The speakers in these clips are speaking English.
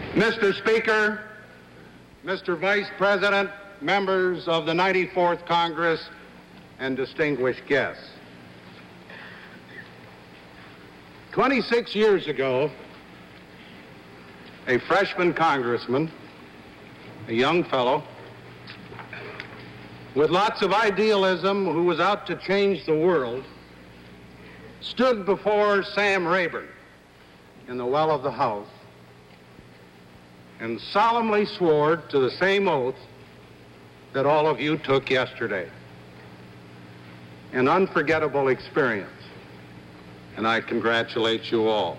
Mr. Speaker, Mr. Vice President, members of the 94th Congress, and distinguished guests. 26 years ago, a freshman congressman, a young fellow with lots of idealism who was out to change the world, stood before Sam Rayburn in the well of the House and solemnly swore to the same oath that all of you took yesterday. An unforgettable experience, and I congratulate you all.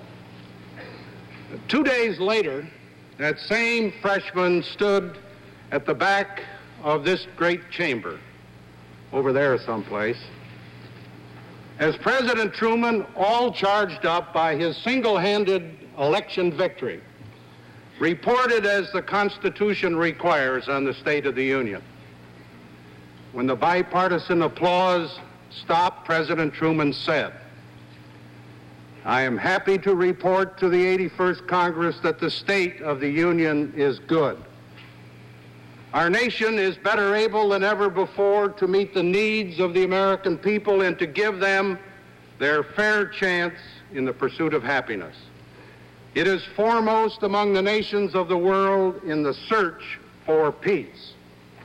2 days later, that same freshman stood at the back of this great chamber, over there someplace, as President Truman, all charged up by his single-handed election victory, reported as the Constitution requires on the State of the Union. When the bipartisan applause stopped, President Truman said, "I am happy to report to the 81st Congress that the State of the Union is good. Our nation is better able than ever before to meet the needs of the American people and to give them their fair chance in the pursuit of happiness. It is foremost among the nations of the world in the search for peace."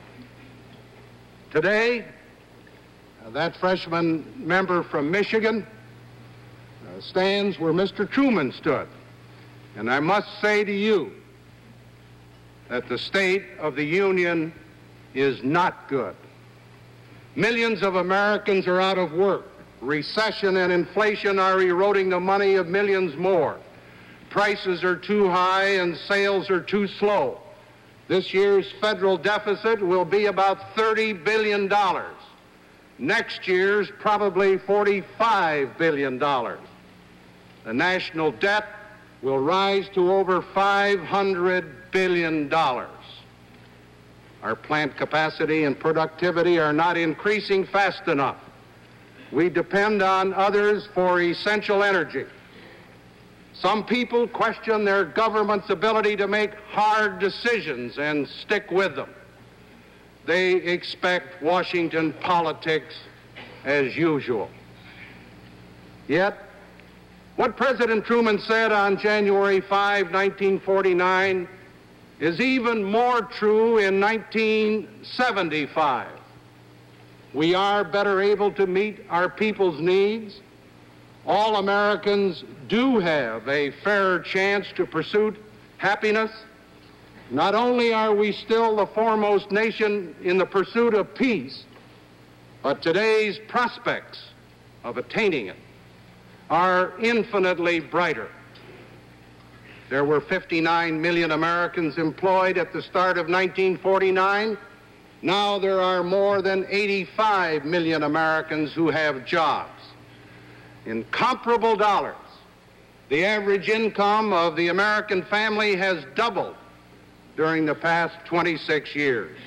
Today, that freshman member from Michigan stands where Mr. Truman stood. And I must say to you that the State of the Union is not good. Millions of Americans are out of work. Recession and inflation are eroding the money of millions more. Prices are too high and sales are too slow. This year's federal deficit will be about $30 billion. Next year's probably $45 billion. The national debt will rise to over $500 billion. Our plant capacity and productivity are not increasing fast enough. We depend on others for essential energy. Some people question their government's ability to make hard decisions and stick with them. They expect Washington politics as usual. Yet, what President Truman said on January 5, 1949 is even more true in 1975. We are better able to meet our people's needs. All Americans do have a fairer chance to pursue happiness. Not only are we still the foremost nation in the pursuit of peace, but today's prospects of attaining it are infinitely brighter. There were 59 million Americans employed at the start of 1949. Now there are more than 85 million Americans who have jobs. In comparable dollars, the average income of the American family has doubled during the past 26 years.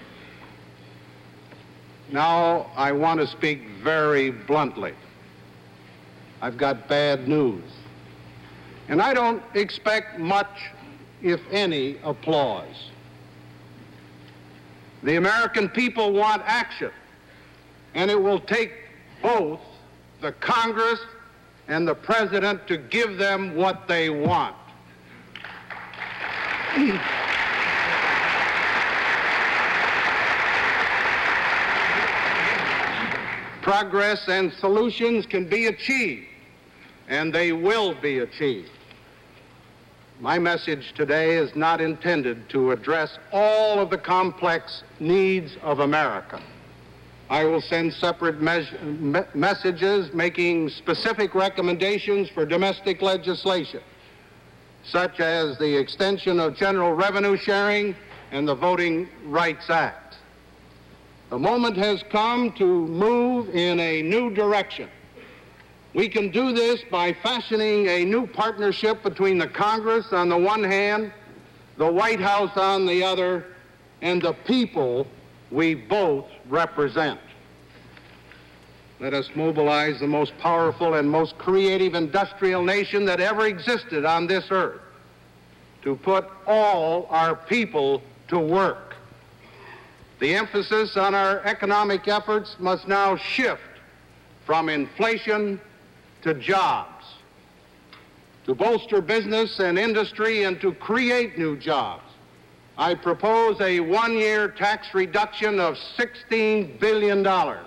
Now, I want to speak very bluntly. I've got bad news. And I don't expect much, if any, applause. The American people want action, and it will take both the Congress and the President to give them what they want. Progress and solutions can be achieved, and they will be achieved. My message today is not intended to address all of the complex needs of America. I will send separate messages making specific recommendations for domestic legislation, such as the extension of general revenue sharing and the Voting Rights Act. The moment has come to move in a new direction. We can do this by fashioning a new partnership between the Congress on the one hand, the White House on the other, and the people we both represent. Let us mobilize the most powerful and most creative industrial nation that ever existed on this earth. to put all our people to work. The emphasis on our economic efforts must now shift from inflation to jobs, to bolster business and industry and to create new jobs. I propose a one-year tax reduction of $16 billion.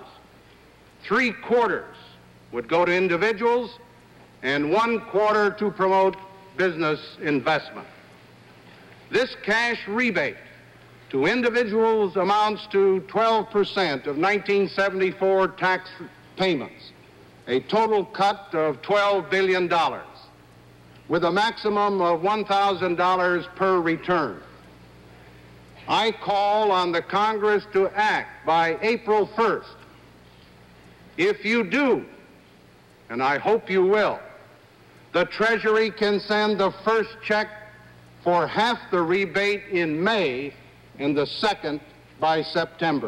3/4 would go to individuals and 1/4 to promote business investment. This cash rebate to individuals amounts to 12% of 1974 tax payments, a total cut of $12 billion, with a maximum of $1,000 per return. I call on the Congress to act by April 1st. If you do, and I hope you will, the Treasury can send the first check for half the rebate in May and the second by September.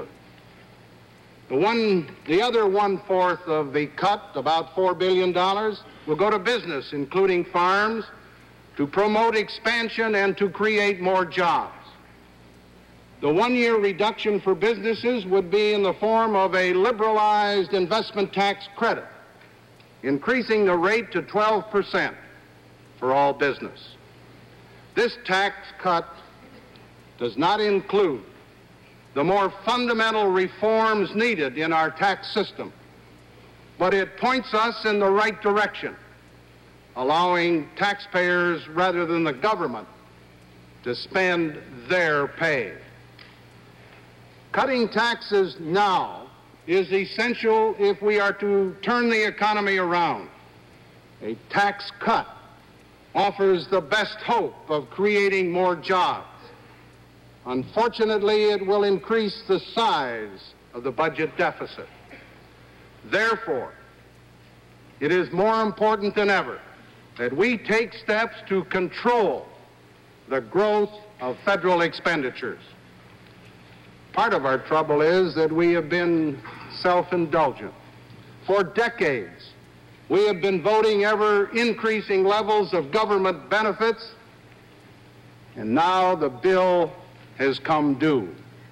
The other 1/4 of the cut, about $4 billion, will go to business, including farms, to promote expansion and to create more jobs. The one-year reduction for businesses would be in the form of a liberalized investment tax credit, increasing the rate to 12% for all business. This tax cut does not include the more fundamental reforms needed in our tax system, but it points us in the right direction, allowing taxpayers rather than the government to spend their pay. Cutting taxes now is essential if we are to turn the economy around. A tax cut offers the best hope of creating more jobs. Unfortunately, it will increase the size of the budget deficit. Therefore, it is more important than ever that we take steps to control the growth of federal expenditures. Part of our trouble is that we have been self-indulgent. For decades, we have been voting ever increasing levels of government benefits, and now the bill has come due.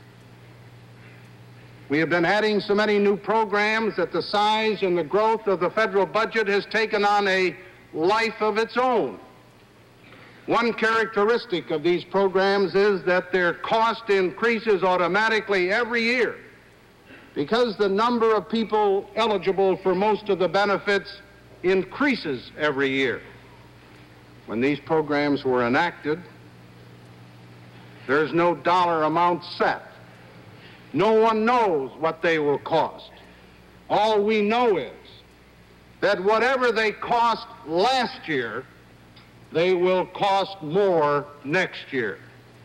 We have been adding so many new programs that the size and the growth of the federal budget has taken on a life of its own. One characteristic of these programs is that their cost increases automatically every year because the number of people eligible for most of the benefits increases every year. When these programs were enacted, there's no dollar amount set. No one knows what they will cost. All we know is that whatever they cost last year, they will cost more next year.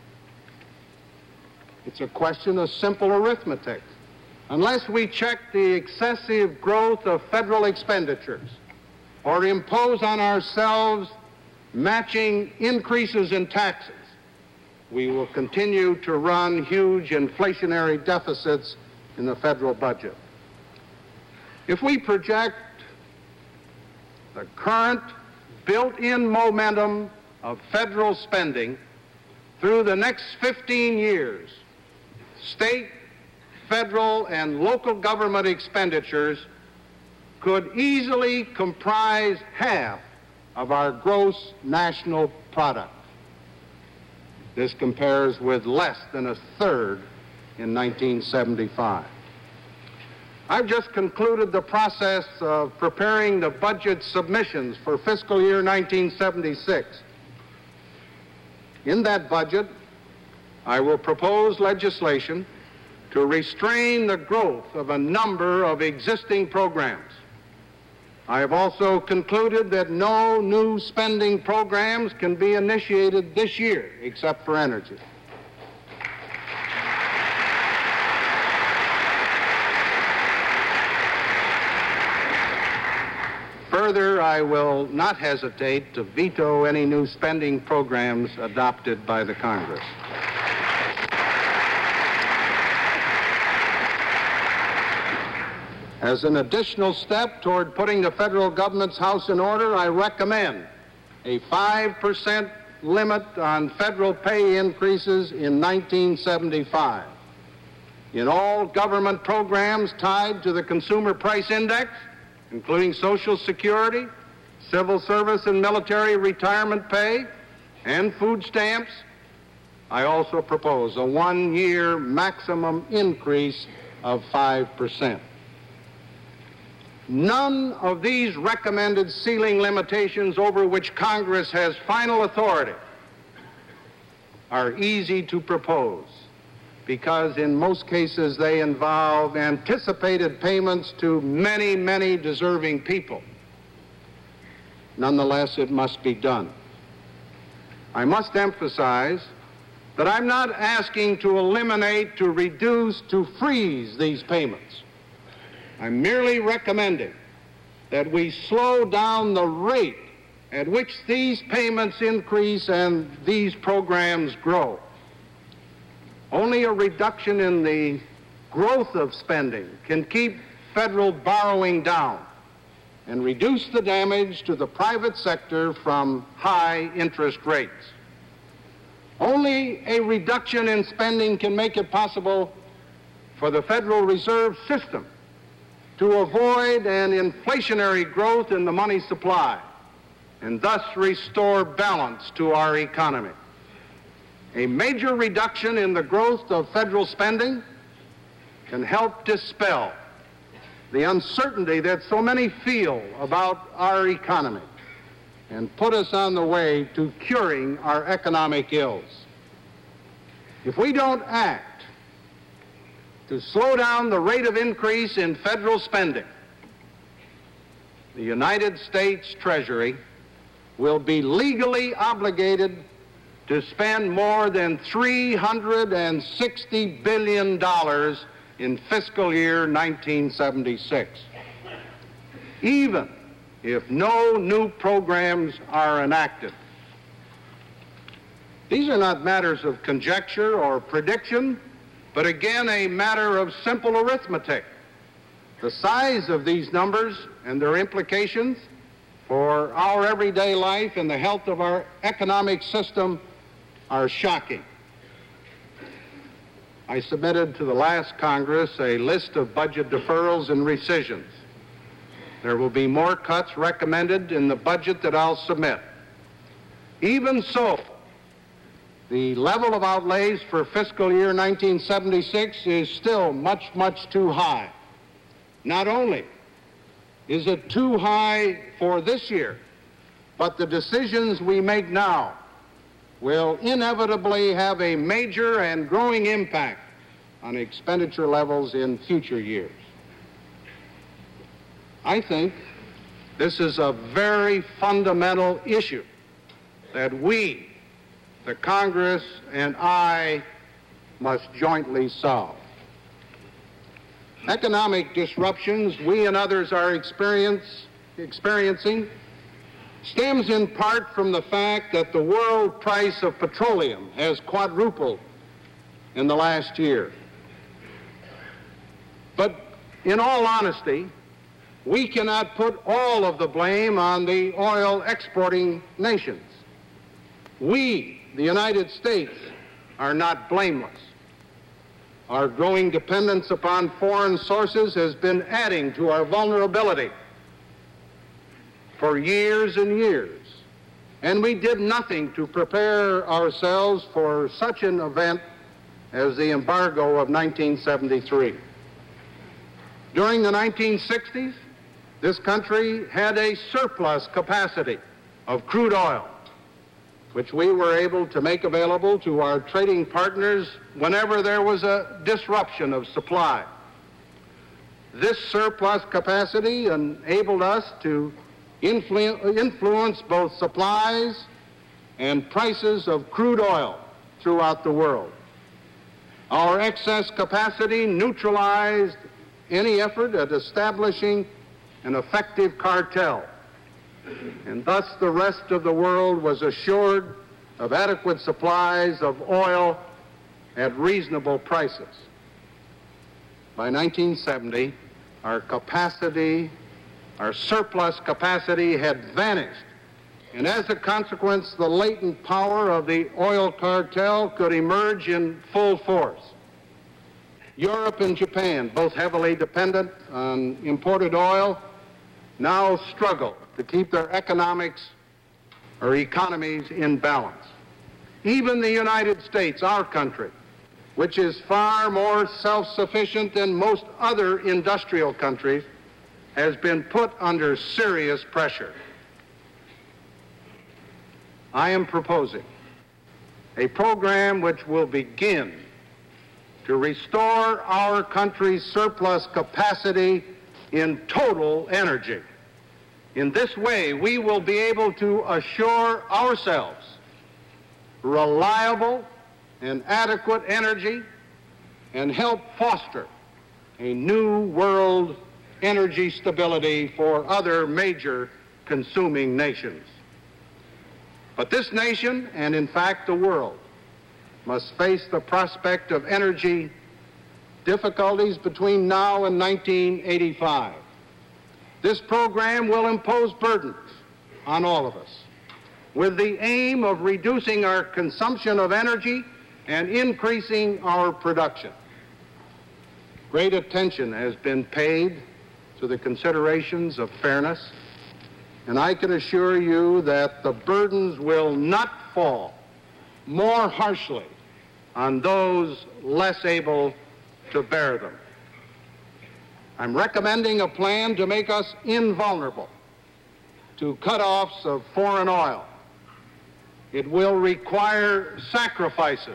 It's a question of simple arithmetic. Unless we check the excessive growth of federal expenditures or impose on ourselves matching increases in taxes, we will continue to run huge inflationary deficits in the federal budget. If we project the current built-in momentum of federal spending through the next 15 years, state, federal, and local government expenditures could easily comprise half of our gross national product. This compares with less than a third in 1975. I've just concluded the process of preparing the budget submissions for fiscal year 1976. In that budget, I will propose legislation to restrain the growth of a number of existing programs. I have also concluded that no new spending programs can be initiated this year except for energy. Further, I will not hesitate to veto any new spending programs adopted by the Congress. As an additional step toward putting the federal government's house in order, I recommend a 5% limit on federal pay increases in 1975. In all government programs tied to the Consumer Price Index, including Social Security, civil service and military retirement pay, and food stamps, I also propose a one-year maximum increase of 5%. None of these recommended ceiling limitations over which Congress has final authority are easy to propose because in most cases they involve anticipated payments to many, many deserving people. Nonetheless, it must be done. I must emphasize that I'm not asking to eliminate, to reduce, to freeze these payments. I'm merely recommending that we slow down the rate at which these payments increase and these programs grow. Only a reduction in the growth of spending can keep federal borrowing down and reduce the damage to the private sector from high interest rates. Only a reduction in spending can make it possible for the Federal Reserve System to avoid an inflationary growth in the money supply and thus restore balance to our economy. A major reduction in the growth of federal spending can help dispel the uncertainty that so many feel about our economy and put us on the way to curing our economic ills. If we don't act to slow down the rate of increase in federal spending, the United States Treasury will be legally obligated to spend more than $360 billion in fiscal year 1976, even if no new programs are enacted. These are not matters of conjecture or prediction, but again a matter of simple arithmetic. The size of these numbers and their implications for our everyday life and the health of our economic system are shocking. I submitted to the last Congress a list of budget deferrals and rescissions. There will be more cuts recommended in the budget that I'll submit. Even so, the level of outlays for fiscal year 1976 is still much, much too high. Not only is it too high for this year, but the decisions we make now will inevitably have a major and growing impact on expenditure levels in future years. I think this is a very fundamental issue that we, the Congress, and I must jointly solve. Economic disruptions we and others are experiencing stems in part from the fact that the world price of petroleum has quadrupled in the last year. But in all honesty, we cannot put all of the blame on the oil exporting nations. We, the United States, are not blameless. Our growing dependence upon foreign sources has been adding to our vulnerability for years and years, and we did nothing to prepare ourselves for such an event as the embargo of 1973. During the 1960s, this country had a surplus capacity of crude oil, which we were able to make available to our trading partners whenever there was a disruption of supply. This surplus capacity enabled us to influence both supplies and prices of crude oil throughout the world. Our excess capacity neutralized any effort at establishing an effective cartel, and thus the rest of the world was assured of adequate supplies of oil at reasonable prices. By 1970, our surplus capacity had vanished And as a consequence, the latent power of the oil cartel could emerge in full force. Europe and Japan, both heavily dependent on imported oil, now struggle to keep their economies in balance. Even the United States, our country, which is far more self-sufficient than most other industrial countries, has been put under serious pressure. I am proposing a program which will begin to restore our country's surplus capacity in total energy. In this way, we will be able to assure ourselves reliable and adequate energy and help foster a new world energy stability for other major consuming nations. But this nation, and in fact the world, must face the prospect of energy difficulties between now and 1985. This program will impose burdens on all of us with the aim of reducing our consumption of energy and increasing our production. Great attention has been paid to the considerations of fairness, and I can assure you that the burdens will not fall more harshly on those less able to bear them. I'm recommending a plan to make us invulnerable to cutoffs of foreign oil. It will require sacrifices,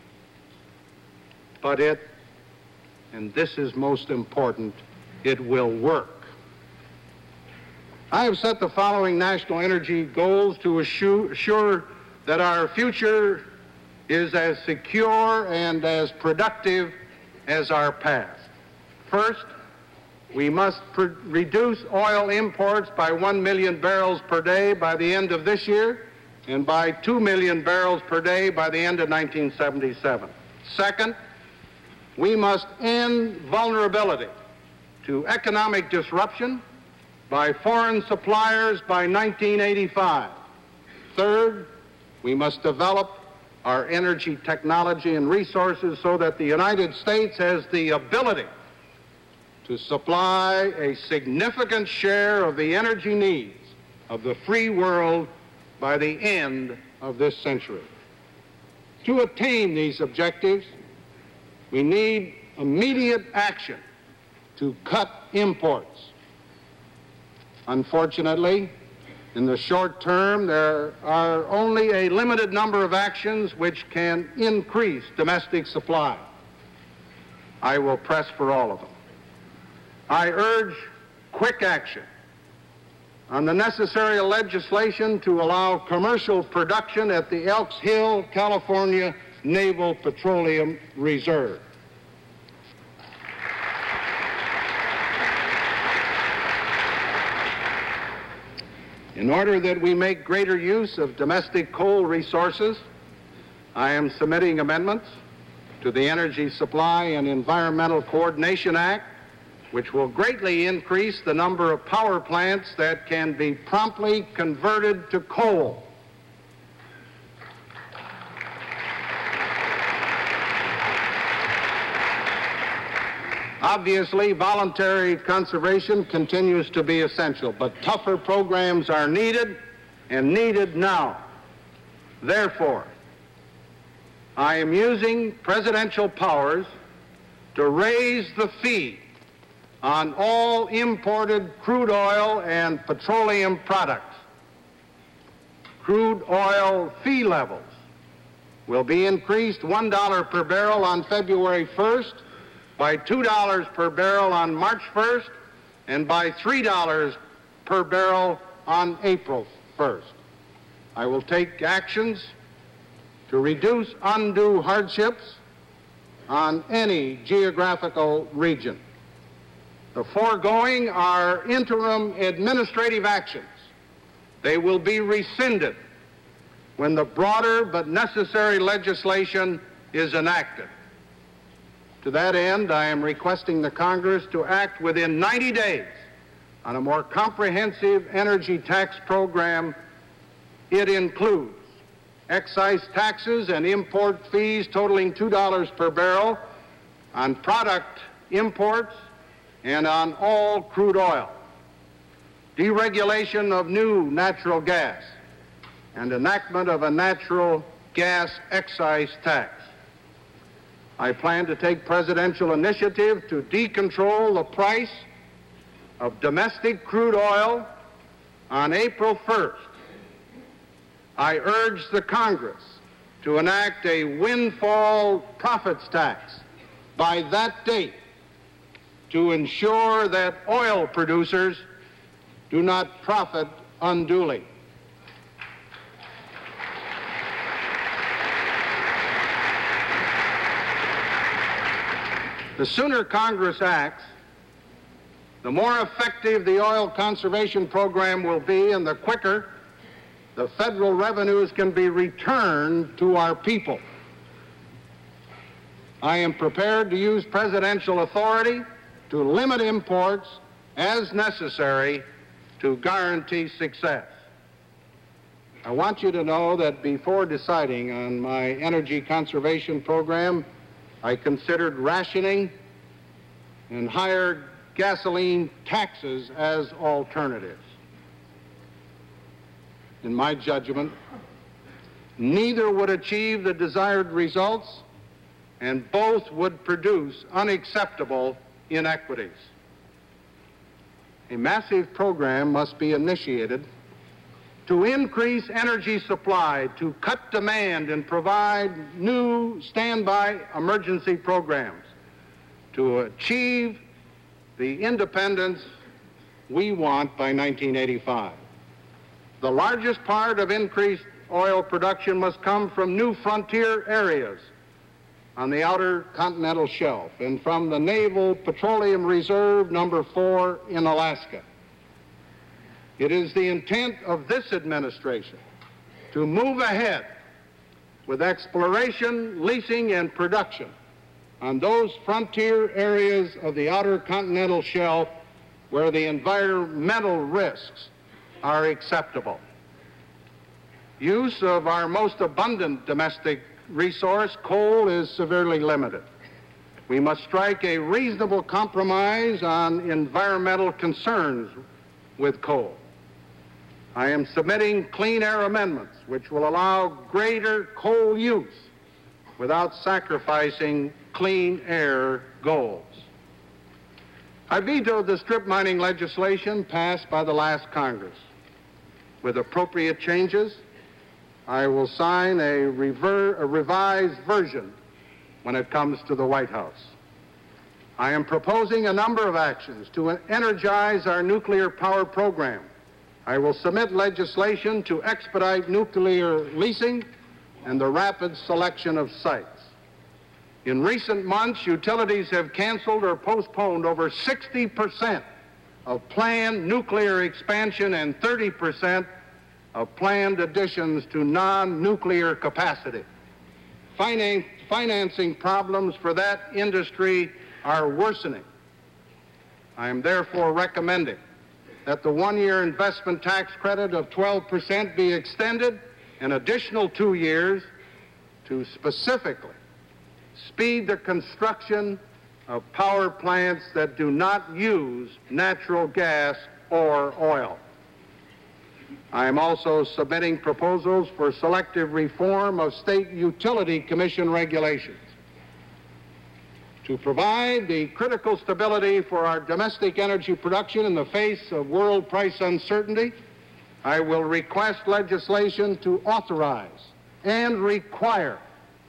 but it, and this is most important, it will work. I have set the following national energy goals to assure that our future is as secure and as productive as our past. First, we must reduce oil imports by 1 million barrels per day by the end of this year and by 2 million barrels per day by the end of 1977. Second, we must end vulnerability to economic disruption by foreign suppliers by 1985. Third, we must develop our energy technology and resources so that the United States has the ability to supply a significant share of the energy needs of the free world by the end of this century. To attain these objectives, we need immediate action to cut imports. Unfortunately, in the short term, there are only a limited number of actions which can increase domestic supply. I will press for all of them. I urge quick action on the necessary legislation to allow commercial production at the Elks Hill, California Naval Petroleum Reserve. In order that we make greater use of domestic coal resources, I am submitting amendments to the Energy Supply and Environmental Coordination Act, which will greatly increase the number of power plants that can be promptly converted to coal. Obviously, voluntary conservation continues to be essential, but tougher programs are needed, and needed now. Therefore, I am using presidential powers to raise the fee on all imported crude oil and petroleum products. Crude oil fee levels will be increased $1 per barrel on February 1st, by $2 per barrel on March 1st, and by $3 per barrel on April 1st. I will take actions to reduce undue hardships on any geographical region. The foregoing are interim administrative actions. They will be rescinded when the broader but necessary legislation is enacted. To that end, I am requesting the Congress to act within 90 days on a more comprehensive energy tax program It includes excise taxes and import fees totaling $2 per barrel on product imports and on all crude oil, deregulation of new natural gas, and enactment of a natural gas excise tax. I plan to take presidential initiative to decontrol the price of domestic crude oil on April 1st. I urge the Congress to enact a windfall profits tax by that date to ensure that oil producers do not profit unduly. The sooner Congress acts, the more effective the oil conservation program will be, and the quicker the federal revenues can be returned to our people. I am prepared to use presidential authority to limit imports as necessary to guarantee success. I want you to know that before deciding on my energy conservation program, I considered rationing and higher gasoline taxes as alternatives. In my judgment, neither would achieve the desired results, and both would produce unacceptable inequities. A massive program must be initiated to increase energy supply, to cut demand and provide new standby emergency programs to achieve the independence we want by 1985. The largest part of increased oil production must come from new frontier areas on the outer continental shelf and from the Naval Petroleum Reserve number 4 in Alaska. It is the intent of this administration to move ahead with exploration, leasing, and production on those frontier areas of the outer continental shelf where the environmental risks are acceptable. Use of our most abundant domestic resource, coal, is severely limited. We must strike a reasonable compromise on environmental concerns with coal. I am submitting clean air amendments which will allow greater coal use without sacrificing clean air goals. I vetoed the strip mining legislation passed by the last Congress. With appropriate changes, I will sign a revised version when it comes to the White House. I am proposing a number of actions to energize our nuclear power program. I will submit legislation to expedite nuclear leasing and the rapid selection of sites. In recent months, utilities have canceled or postponed over 60% of planned nuclear expansion and 30% of planned additions to non-nuclear capacity. Financing problems for that industry are worsening. I am therefore recommending that the one-year investment tax credit of 12% be extended an additional 2 years to specifically speed the construction of power plants that do not use natural gas or oil. I am also submitting proposals for selective reform of state utility commission regulations. To provide the critical stability for our domestic energy production in the face of world price uncertainty, I will request legislation to authorize and require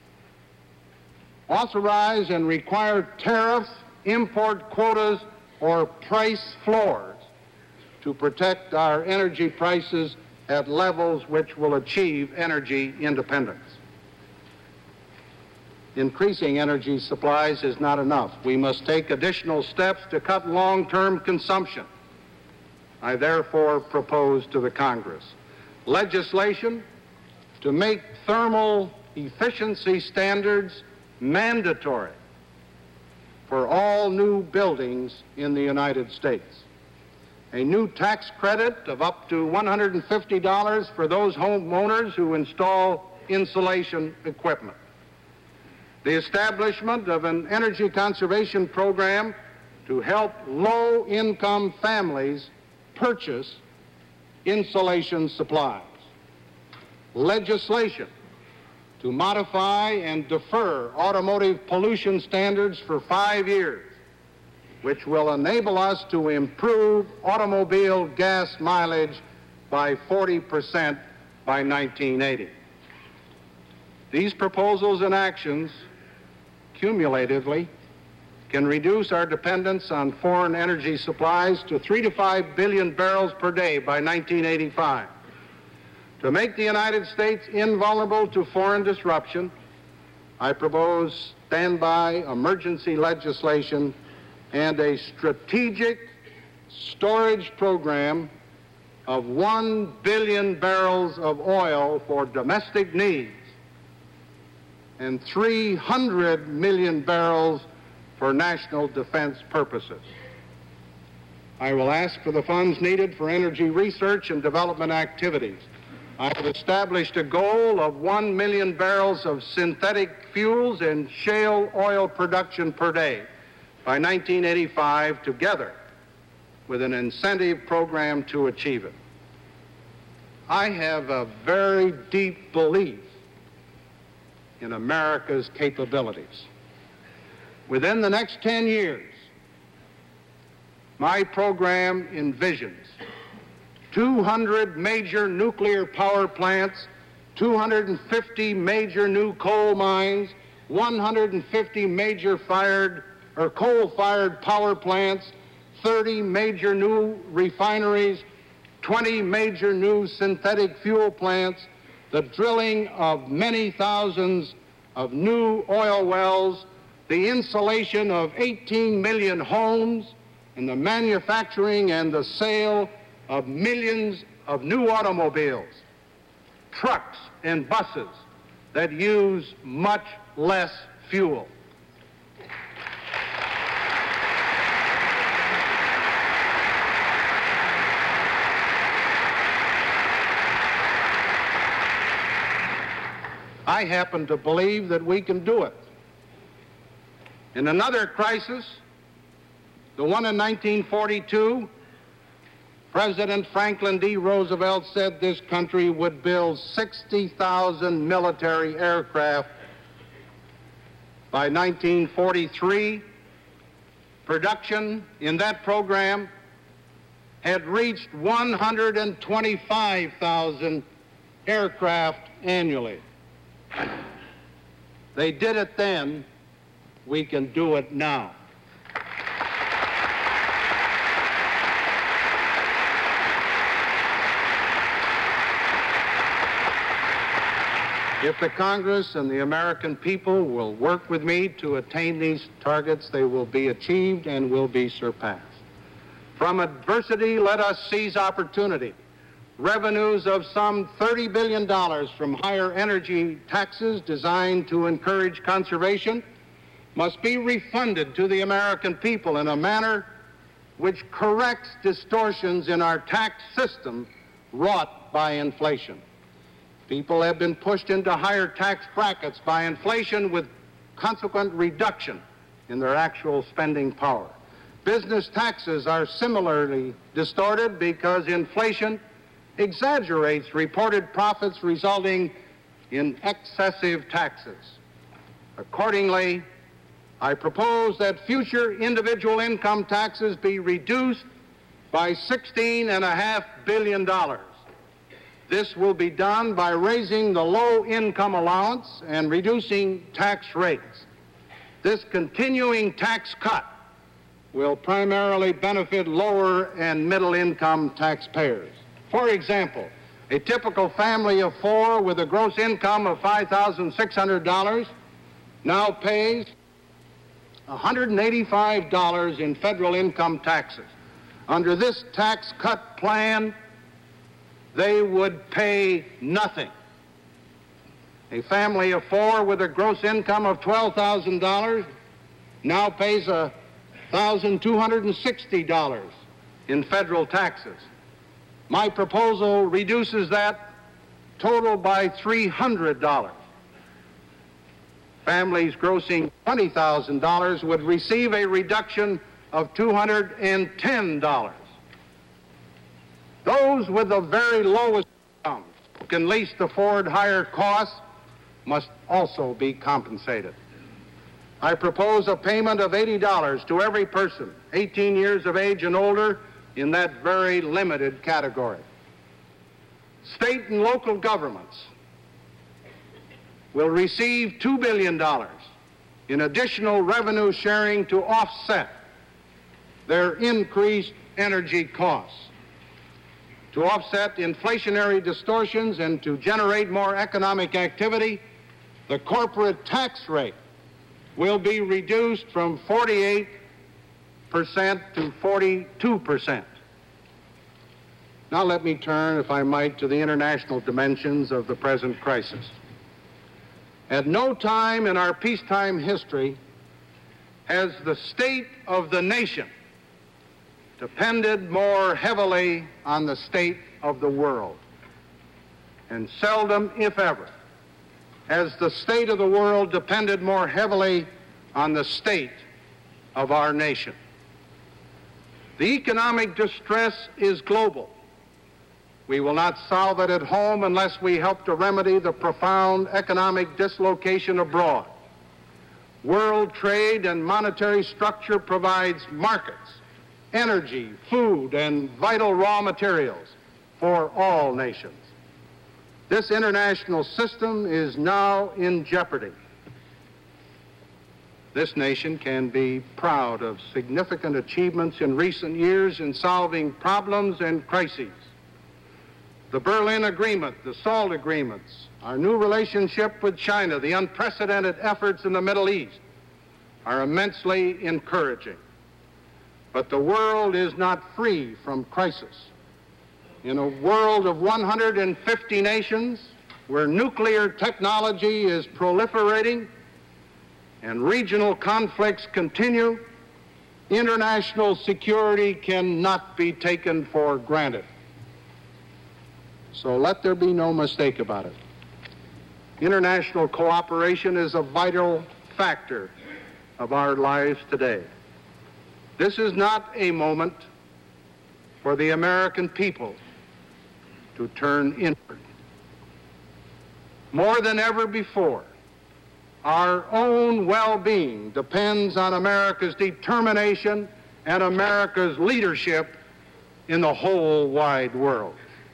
tariffs, import quotas, or price floors to protect our energy prices at levels which will achieve energy independence. Increasing energy supplies is not enough. We must take additional steps to cut long-term consumption. I therefore propose to the Congress legislation to make thermal efficiency standards mandatory for all new buildings in the United States. a new tax credit of up to $150 for those homeowners who install insulation equipment, the establishment of an energy conservation program to help low-income families purchase insulation supplies, legislation to modify and defer automotive pollution standards for 5 years, which will enable us to improve automobile gas mileage by 40% by 1980. These proposals and actions, cumulatively, can reduce our dependence on foreign energy supplies to 3 to 5 billion barrels per day by 1985. To make the United States invulnerable to foreign disruption, I propose standby emergency legislation and a strategic storage program of 1 billion barrels of oil for domestic needs and 300 million barrels for national defense purposes. I will ask for the funds needed for energy research and development activities. I have established a goal of 1 million barrels of synthetic fuels and shale oil production per day by 1985, together with an incentive program to achieve it. I have a very deep belief in America's capabilities. Within the next 10 years, my program envisions 200 major nuclear power plants, 250 major new coal mines, 150 major coal-fired power plants, 30 major new refineries, 20 major new synthetic fuel plants, the drilling of many thousands of new oil wells, the insulation of 18 million homes, and the manufacturing and the sale of millions of new automobiles, trucks, and buses that use much less fuel. I happen to believe that we can do it. In another crisis, the one in 1942, President Franklin D. Roosevelt said this country would build 60,000 military aircraft. By 1943, production in that program had reached 125,000 aircraft annually. They did it then. We can do it now. If the Congress and the American people will work with me to attain these targets, they will be achieved and will be surpassed. From adversity, let us seize opportunity. Revenues of some $30 billion from higher energy taxes designed to encourage conservation must be refunded to the American people in a manner which corrects distortions in our tax system wrought by inflation. People have been pushed into higher tax brackets by inflation with consequent reduction in their actual spending power. Business taxes are similarly distorted because inflation exaggerates reported profits, resulting in excessive taxes. Accordingly, I propose that future individual income taxes be reduced by $16.5 billion. This will be done by raising the low-income allowance and reducing tax rates. This continuing tax cut will primarily benefit lower and middle-income taxpayers. For example, a typical family of four with a gross income of $5,600 now pays $185 in federal income taxes. Under this tax cut plan, they would pay nothing. A family of four with a gross income of $12,000 now pays $1,260 in federal taxes. My proposal reduces that total by $300. Families grossing $20,000 would receive a reduction of $210. Those with the very lowest incomes who can least afford higher costs must also be compensated. I propose a payment of $80 to every person 18 years of age and older in that very limited category. State and local governments will receive $2 billion in additional revenue sharing to offset their increased energy costs, to offset inflationary distortions and to generate more economic activity. The corporate tax rate will be reduced from 48% to 42%. Now let me turn, if I might, to the international dimensions of the present crisis. At no time in our peacetime history has the state of the nation depended more heavily on the state of the world. And seldom, if ever, has the state of the world depended more heavily on the state of our nation. The economic distress is global. We will not solve it at home unless we help to remedy the profound economic dislocation abroad. World trade and monetary structure provides markets, energy, food, and vital raw materials for all nations. This international system is now in jeopardy. This nation can be proud of significant achievements in recent years in solving problems and crises. The Berlin Agreement, the SALT agreements, our new relationship with China, the unprecedented efforts in the Middle East are immensely encouraging. But the world is not free from crisis. In a world of 150 nations where nuclear technology is proliferating and regional conflicts continue, international security cannot be taken for granted. So let there be no mistake about it. International cooperation is a vital factor of our lives today. This is not a moment for the American people to turn inward. More than ever before, our own well-being depends on America's determination and America's leadership in the whole wide world.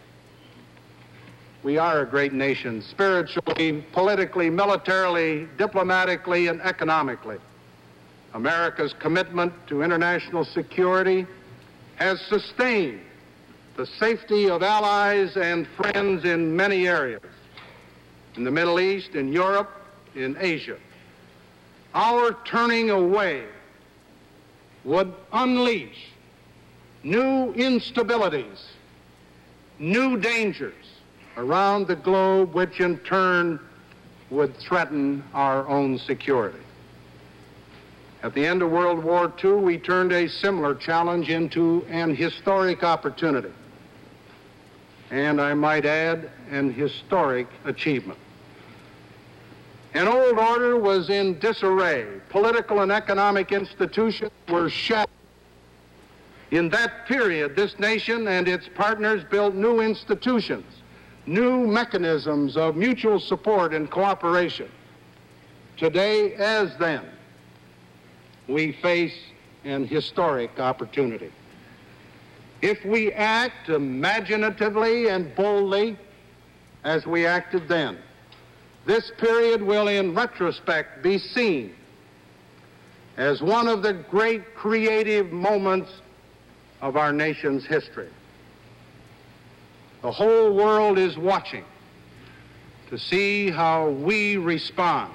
We are a great nation, spiritually, politically, militarily, diplomatically, and economically. America's commitment to international security has sustained the safety of allies and friends in many areas, in the Middle East, in Europe, in Asia. Our turning away would unleash new instabilities, new dangers around the globe, which in turn would threaten our own security. At the end of World War II, we turned a similar challenge into an historic opportunity, and I might add, an historic achievement. An old order was in disarray. Political and economic institutions were shattered. In that period, this nation and its partners built new institutions, new mechanisms of mutual support and cooperation. Today, as then, we face an historic opportunity. If we act imaginatively and boldly as we acted then, this period will, in retrospect, be seen as one of the great creative moments of our nation's history. The whole world is watching to see how we respond.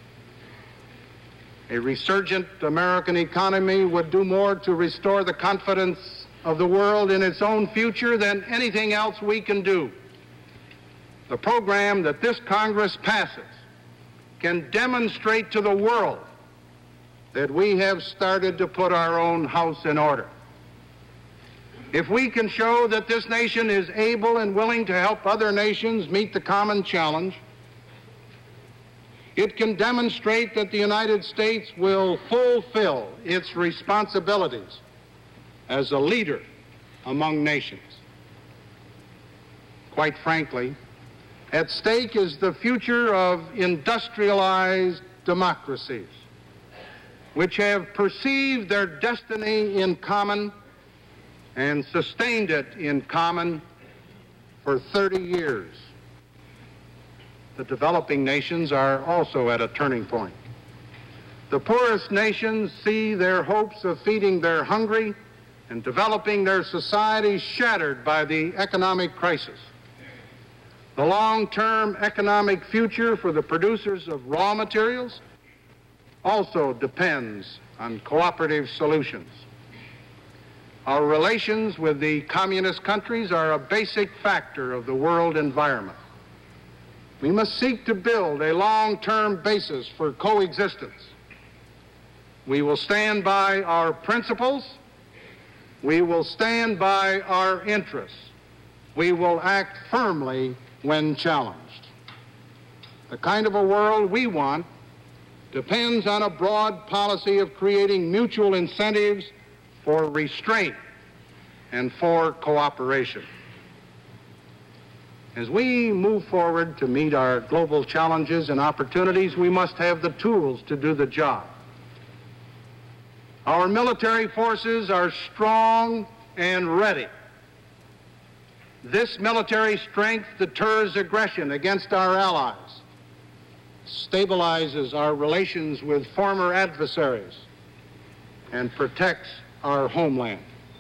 A resurgent American economy would do more to restore the confidence of the world in its own future than anything else we can do. The program that this Congress passes can demonstrate to the world that we have started to put our own house in order. If we can show that this nation is able and willing to help other nations meet the common challenge, it can demonstrate that the United States will fulfill its responsibilities as a leader among nations. Quite frankly, at stake is the future of industrialized democracies, which have perceived their destiny in common and sustained it in common for 30 years. The developing nations are also at a turning point. The poorest nations see their hopes of feeding their hungry and developing their societies shattered by the economic crisis. The long-term economic future for the producers of raw materials also depends on cooperative solutions. Our relations with the communist countries are a basic factor of the world environment. We must seek to build a long-term basis for coexistence. We will stand by our principles. We will stand by our interests. We will act firmly when challenged. The kind of a world we want depends on a broad policy of creating mutual incentives for restraint and for cooperation. As we move forward to meet our global challenges and opportunities, we must have the tools to do the job. Our military forces are strong and ready. This military strength deters aggression against our allies, stabilizes our relations with former adversaries, and protects our homeland.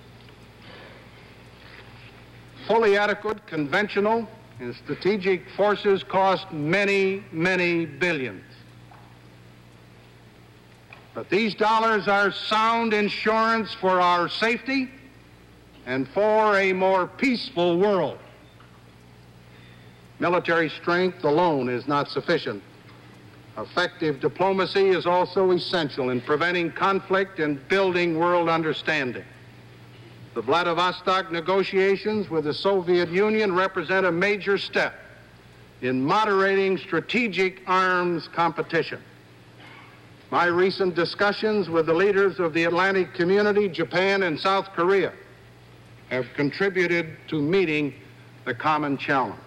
Fully adequate conventional and strategic forces cost many, many billions. But these dollars are sound insurance for our safety and for a more peaceful world. Military strength alone is not sufficient. Effective diplomacy is also essential in preventing conflict and building world understanding. The Vladivostok negotiations with the Soviet Union represent a major step in moderating strategic arms competition. My recent discussions with the leaders of the Atlantic community, Japan and South Korea, have contributed to meeting the common challenge.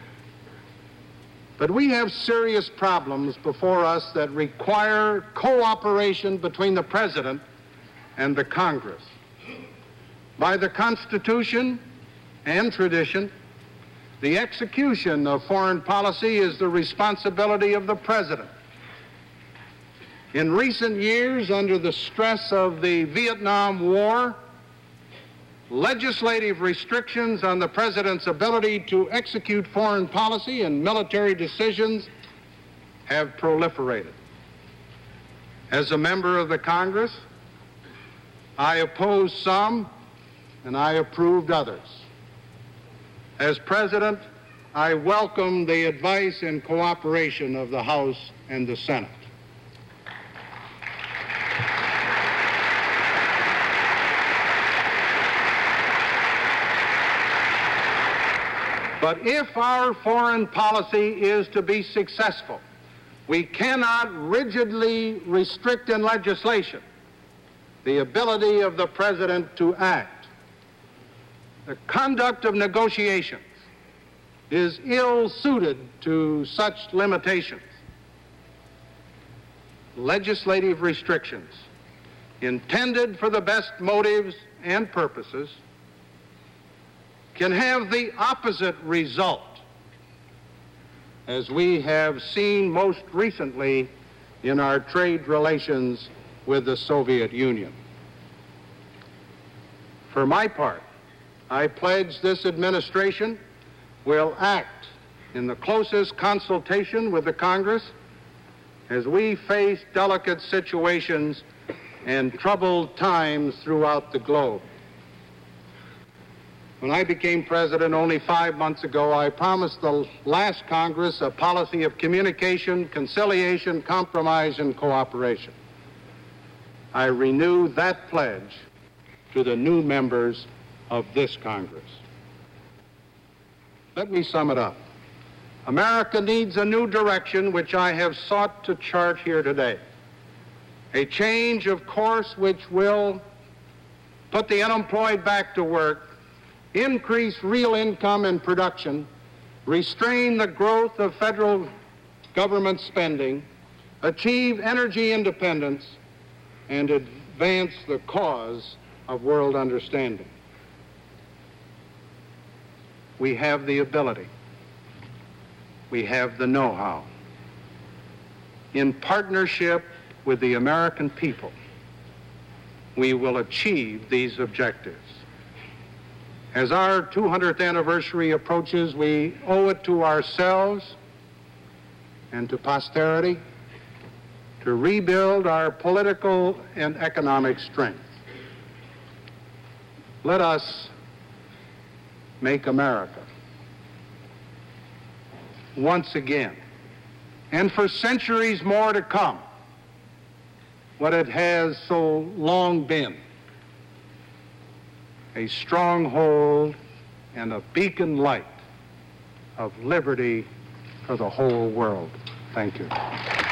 But we have serious problems before us that require cooperation between the President and the Congress. By the Constitution and tradition, the execution of foreign policy is the responsibility of the President. In recent years, under the stress of the Vietnam War, legislative restrictions on the President's ability to execute foreign policy and military decisions have proliferated. As a member of the Congress, I opposed some and I approved others. As President, I welcome the advice and cooperation of the House and the Senate. But if our foreign policy is to be successful, we cannot rigidly restrict in legislation the ability of the President to act. The conduct of negotiations is ill-suited to such limitations. Legislative restrictions intended for the best motives and purposes can have the opposite result, as we have seen most recently in our trade relations with the Soviet Union. For my part, I pledge this administration will act in the closest consultation with the Congress as we face delicate situations and troubled times throughout the globe. When I became president only 5 months ago, I promised the last Congress a policy of communication, conciliation, compromise, and cooperation. I renew that pledge to the new members of this Congress. Let me sum it up. America needs a new direction, which I have sought to chart here today. A change of course which will put the unemployed back to work, increase real income and production, restrain the growth of federal government spending, achieve energy independence, and advance the cause of world understanding. We have the ability. We have the know-how. In partnership with the American people, we will achieve these objectives. As our 200th anniversary approaches, we owe it to ourselves and to posterity to rebuild our political and economic strength. Let us make America once again, and for centuries more to come, what it has so long been: a stronghold and a beacon light of liberty for the whole world. Thank you.